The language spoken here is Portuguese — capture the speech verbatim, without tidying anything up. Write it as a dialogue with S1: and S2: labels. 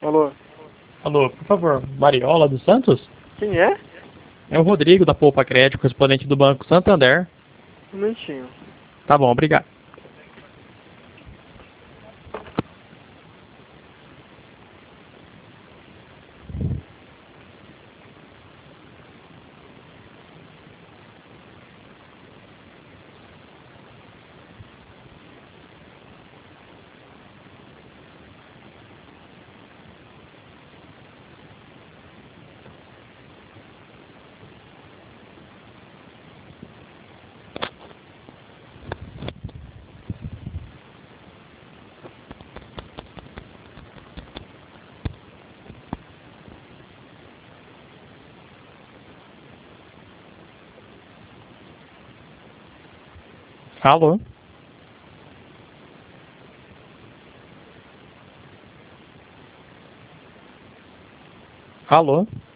S1: Alô?
S2: Alô, por favor, Mariola dos Santos?
S1: Quem é?
S2: É o Rodrigo da Poupa Crédito, correspondente do Banco Santander.
S1: Um minutinho.
S2: Tá bom, obrigado. Alô? Alô?